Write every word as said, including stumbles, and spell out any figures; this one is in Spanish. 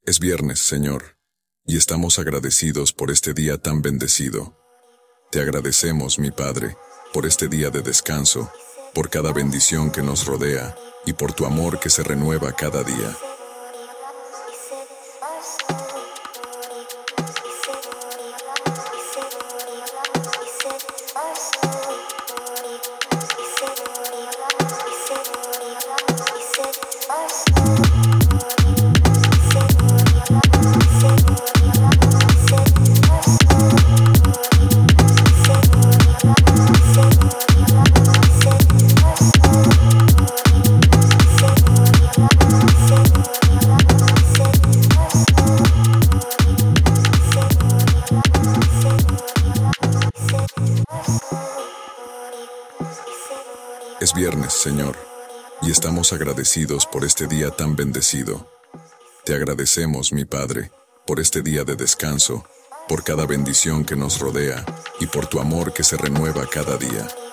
Es viernes, Señor, y estamos agradecidos por este día tan bendecido. Te agradecemos, mi Padre, por este día de descanso, por cada bendición que nos rodea y por tu amor que se renueva cada día. Es viernes, Señor, y estamos agradecidos por este día tan bendecido. Te agradecemos, mi Padre, por este día de descanso, por cada bendición que nos rodea y por tu amor que se renueva cada día.